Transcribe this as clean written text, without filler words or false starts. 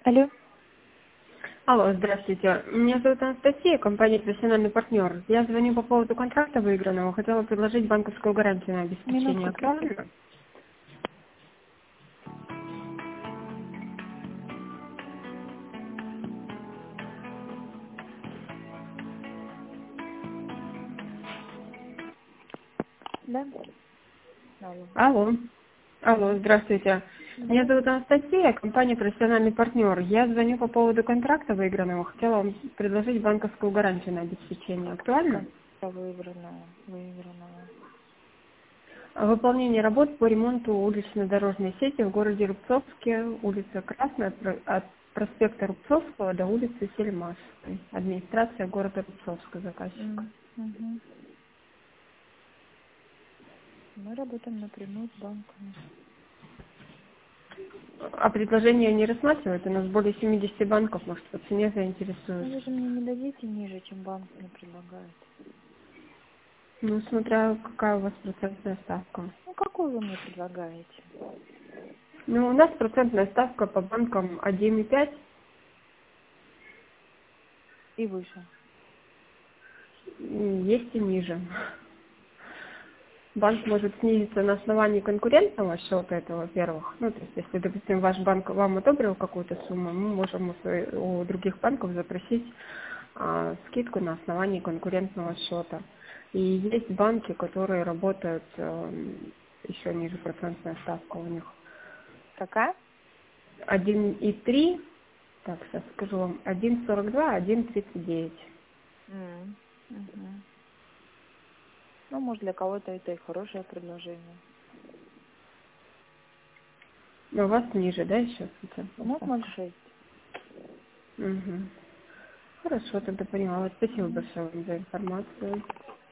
Алло. Алло, здравствуйте. Меня зовут Анастасия, компания «Профессиональный партнер». Я звоню по поводу контракта выигранного. Хотела предложить банковскую гарантию на обеспечение. Минутку. Актуально? Да? Алло. Алло. Алло, здравствуйте. Меня Да. зовут Анастасия, компания «Профессиональный партнер». Я звоню по поводу контракта выигранного. Хотела вам предложить банковскую гарантию на обеспечение. Актуально? Контакта выигранного. Выполнение работ по ремонту улично-дорожной сети в городе Рубцовске, улица Красная, от проспекта Рубцовского до улицы Сельмашевской. Администрация города Рубцовска, заказчик. Угу. Мы работаем напрямую с банками. А предложение не рассматривают? У нас более 70 банков, может, по цене Ну, заинтересует. вы же мне не дадите ниже, чем банк мне предлагает. Ну, смотря какая у вас процентная ставка. Ну, какую вы мне предлагаете? Ну, у нас процентная ставка по банкам 1,5, И выше. есть и ниже. Банк может снизиться на основании конкурентного счета, это во-первых. Ну, то есть, если, допустим, ваш банк вам одобрил какую-то сумму, мы можем у других банков запросить скидку на основании конкурентного счета. И есть банки, которые работают еще ниже процентная ставка у них. Какая? 1,3, так, сейчас скажу вам, 1,42, 1,39. Угу. Ну, может, для кого-то это и хорошее предложение. Но у вас ниже, да, еще У процентная нас ставка? 0,6. Угу. Хорошо, тогда поняла. Спасибо Угу. большое вам за информацию.